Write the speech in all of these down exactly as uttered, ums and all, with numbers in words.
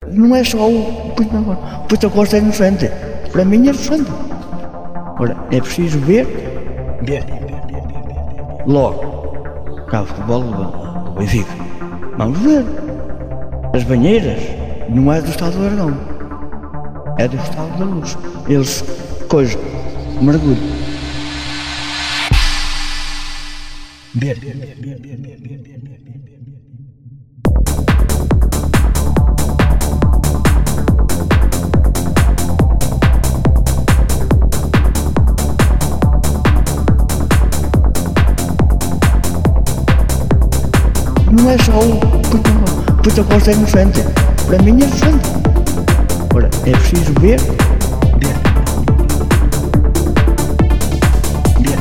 não é só o Pinto da Costa. O Pinto da Costa é inocente. Para mim é inocente. Ora, é preciso ver, ver, logo, cá o futebol do Benfica. Vamos ver. As banheiras não é do Estado do Aragão. É do Estado da Luz. Eles, coisa, mergulho. Ver, ver, ver, ver, ver, ver, ver, ver, ver. Não é só o Pinto da Costa é inocente. Para mim é inocente. Ora, é preciso ver, ver, ver.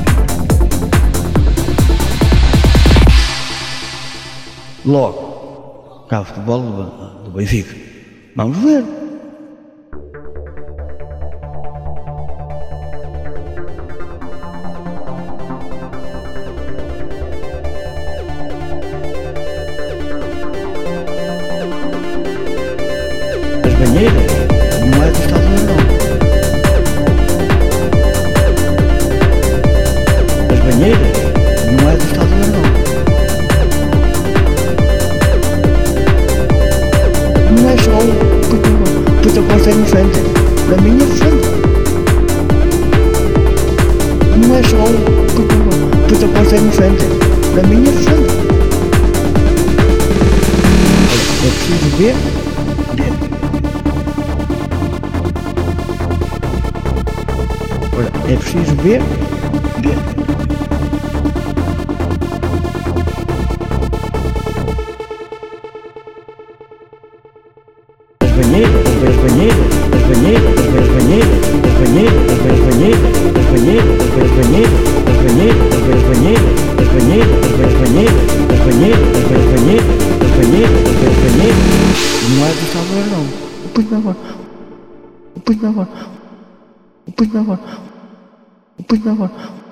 Logo, cá o futebol do, do Benfica. Vamos ver. Banheira não é do Estado do Aragão. As banheiras não é do Estado do Aragão. Não é só o Pinto da Costa é inocente. Para mim é inocente. Não é só o Pinto da Costa é inocente. Para mim é inocente. É preciso ver, ver. É preciso ver, ver. As banheiras, as banheiras, as banheiras, as banheiras, as banheiras, as banheiras, as banheiras, as banheiras, as banheiras, as banheiras, as banheiras, as banheiras, as banheiras, as banheiras, as banheiras, as banheiras. Não é do Estado do Aragão. O Pinto da Costa. O Pinto da Costa. O Pinto da Costa. O Pinto da Costa.